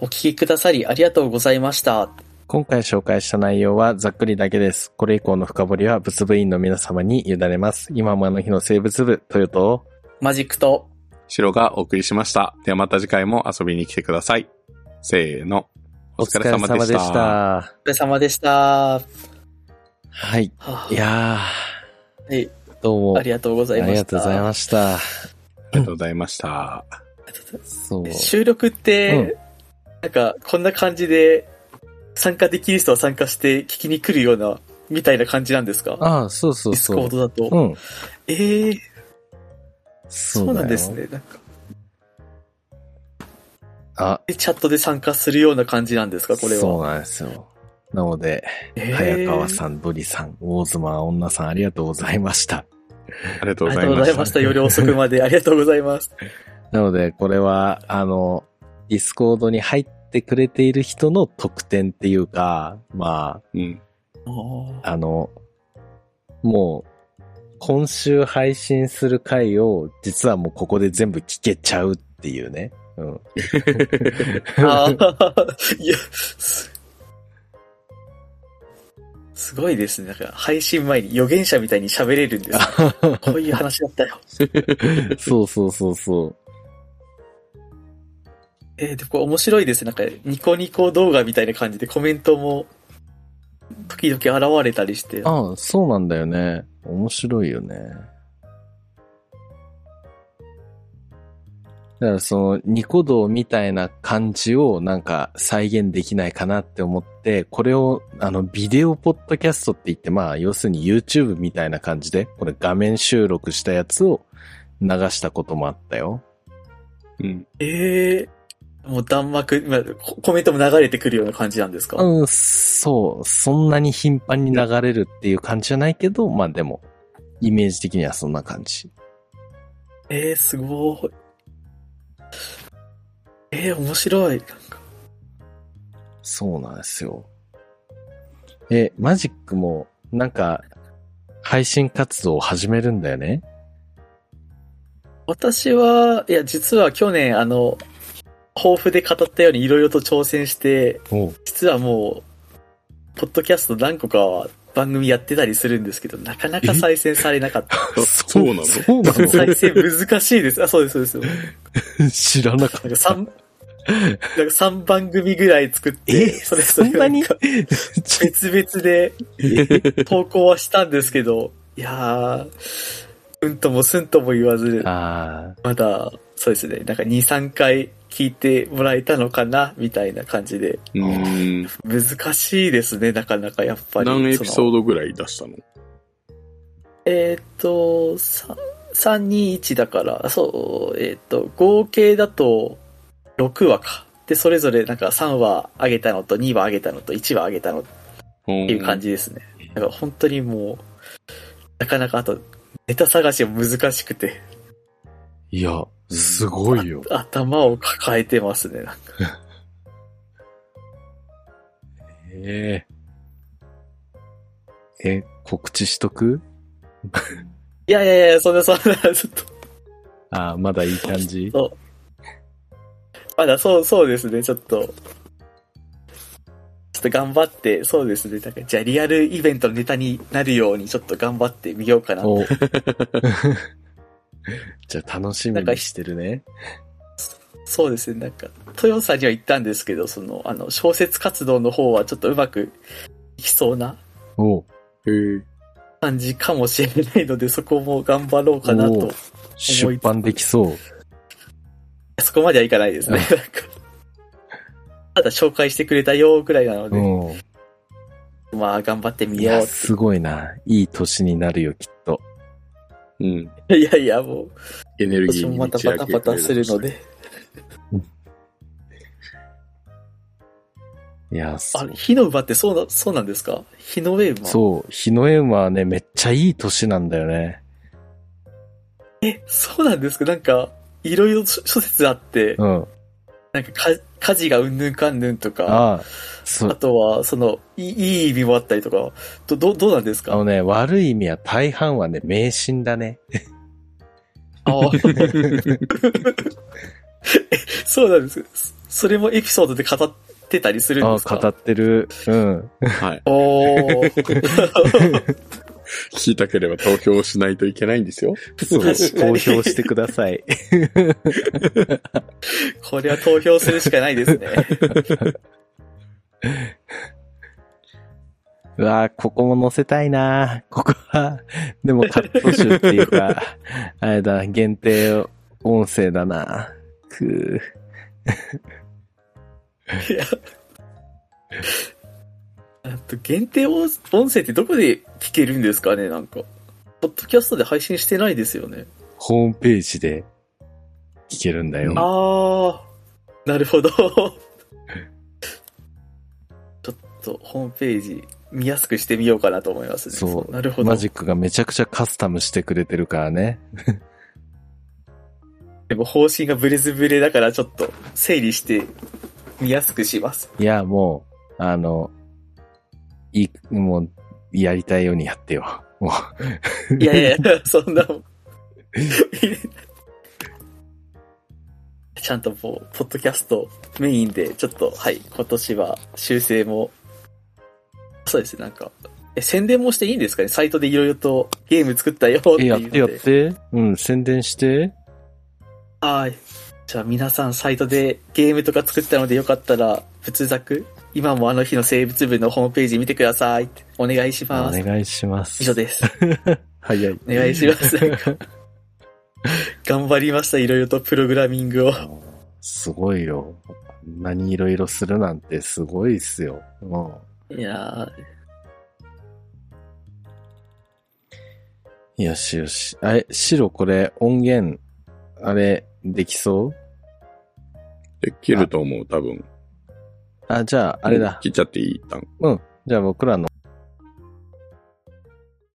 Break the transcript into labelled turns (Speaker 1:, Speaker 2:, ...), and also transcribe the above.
Speaker 1: お聞きくださりありがとうございました。
Speaker 2: 今回紹介した内容はざっくりだけです。これ以降の深掘りは物部員の皆様に委ねます。今もあの日の生物部、トヨと
Speaker 1: マジックと
Speaker 3: シロがお送りしました。ではまた次回も遊びに来てください。せーの。お疲れ様でした。
Speaker 1: お疲れ様でした。
Speaker 2: はい。いや
Speaker 1: ー。はい。
Speaker 2: どうも。
Speaker 1: ありがとうございました。
Speaker 2: ありがとうございました。
Speaker 3: ありがとうございました。
Speaker 2: そう。
Speaker 1: 収録って、なんか、こんな感じで、参加できる人は参加して聞きに来るような、みたいな感じなんですか？
Speaker 2: ああ、そうそうそう。
Speaker 1: ディスコードだと。
Speaker 2: うん。
Speaker 1: そうなんですね。なんか。チャットで参加するような感じなんですか、これは。
Speaker 2: そうなんですよ。なので、早川さん、ドリさん、大妻女さん、ありがとうございました。
Speaker 3: ありがとうございました。
Speaker 1: ありがとうございました。夜遅くまでありがとうございます。
Speaker 2: なので、これは、ディスコードに入ってくれている人の特典っていうか、まあ、もう、今週配信する回を、実はもうここで全部聞けちゃうっていうね。うん。
Speaker 1: いや、すごいですね。なんか配信前に預言者みたいに喋れるんです。こういう話だったよ。
Speaker 2: そうそうそうそう。
Speaker 1: で、これ面白いです。なんかニコニコ動画みたいな感じでコメントも時々現れたりして。
Speaker 2: ああ、そうなんだよね。面白いよね。だからそのニコ動みたいな感じをなんか再現できないかなって思って、これをビデオポッドキャストって言って、まあ要するに YouTube みたいな感じで、これ画面収録したやつを流したこともあったよ。
Speaker 3: うん。
Speaker 1: もう弾幕、コメントも流れてくるような感じなんですか？
Speaker 2: うん、そう。そんなに頻繁に流れるっていう感じじゃないけど、まあでも、イメージ的にはそんな感じ。
Speaker 1: すごい。面白い。なんか
Speaker 2: そうなんですよ。マジックも、なんか、配信活動を始めるんだよね？
Speaker 1: 私は、実は去年、抱負で語ったようにいろいろと挑戦して、実はもう、ポッドキャスト何個かは番組やってたりするんですけど、なかなか再生されなかった。
Speaker 3: そうなの？
Speaker 2: そうなの？
Speaker 1: 再生難しいです。そうです、そうです。
Speaker 2: 知らなかった。
Speaker 1: なんか3番組ぐらい作って、それぞれ
Speaker 2: そんなに
Speaker 1: 別々で投稿はしたんですけど、いやー、うんともすんとも言わず、まだ、そうですね、なんか2、3回聞いてもらえたのかなみたいな感じで。難しいですね、なかなかやっぱり。
Speaker 3: 何エピソードぐらい出したの
Speaker 1: ？321だから、合計だと6話か。で、それぞれなんか3話上げたのと2話上げたのと1話上げたのっていう感じですね。だから本当にもう、なかなかあと、ネタ探しも難しくて。
Speaker 2: いや、すごいよ。
Speaker 1: 頭を抱えてますね、なんか。
Speaker 2: 告知しとく？
Speaker 1: いや、そんな、ちょっ
Speaker 2: と。まだいい感じ？
Speaker 1: そう。まだそうですね、ちょっと頑張って、そうですね、なんかじゃあリアルイベントのネタになるようにちょっと頑張ってみようかな。
Speaker 2: じゃあ楽しみにしてるね。
Speaker 1: そうですね、なんか、豊さんには言ったんですけど、小説活動の方はちょっとうまくいきそうな感じかもしれないので、そこも頑張ろうかなと思い。
Speaker 2: 出版できそう。
Speaker 1: そこまではいかないですね。なんかただ紹介してくれたよくらいなので、まあ頑張ってみよう。
Speaker 2: すごいな。いい年になるよ、きっと。
Speaker 3: うん。
Speaker 1: いや、もう、
Speaker 3: エネルギーに
Speaker 1: またパタパタするので。
Speaker 2: いや、
Speaker 1: 火の馬ってそうなんですか？火の上馬？
Speaker 2: そう、火の上馬はね、めっちゃいい年なんだよね。
Speaker 1: そうなんですか？なんか、いろいろ諸説あって、なんか火事がうんぬんかんぬんとか、あとは、いい意味もあったりとか、どうなんですか？
Speaker 2: 悪い意味は大半はね、迷信だね。
Speaker 1: そうなんです。 それもエピソードで語ってたりするんですか？
Speaker 2: 語ってる。うん。
Speaker 3: はい。
Speaker 1: おー。
Speaker 3: 聞きたければ投票しないといけないんですよ。
Speaker 2: そう、投票してください。
Speaker 1: これは投票するしかないですね。
Speaker 2: うわぁ、ここも載せたいなここは、でもカット集っていうか、あれだ、限定音声だな
Speaker 1: いや。あと限定音声ってどこで聞けるんですかね？なんか。ポッドキャストで配信してないですよね。
Speaker 2: ホームページで聞けるんだよ。
Speaker 1: あー、なるほど。ちょっとホームページ見やすくしてみようかなと思いますね。
Speaker 2: そう。
Speaker 1: なるほど。
Speaker 2: マジックがめちゃくちゃカスタムしてくれてるからね。
Speaker 1: でも方針がブレズブレだからちょっと整理して見やすくします。
Speaker 2: いや、もう、もう、やりたいようにやってよ。も
Speaker 1: う。いやいや、そんなもん。ちゃんともう、ポッドキャストメインで、ちょっと、はい、今年は修正も、そうですね、なんか、宣伝もしていいんですかね？サイトでいろいろとゲーム作ったよっていうので。
Speaker 2: やって。うん、宣伝して。
Speaker 1: はい。じゃあ皆さんサイトでゲームとか作ったのでよかったら、仏作、今もあの日の生物部のホームページ見てください。お願いします。
Speaker 2: お願いします。
Speaker 1: 以上です。
Speaker 2: 早い。
Speaker 1: お願いします。頑張りました、いろいろとプログラミングを。
Speaker 2: すごいよ。こんなにいろいろするなんてすごいっすよ。
Speaker 1: いや
Speaker 2: ー。よしよし。白これ音源、あれ、できそう？
Speaker 3: できると思う、多分。
Speaker 2: じゃあ、あれだ。
Speaker 3: 切っちゃっていい？
Speaker 2: うん。じゃあ僕らの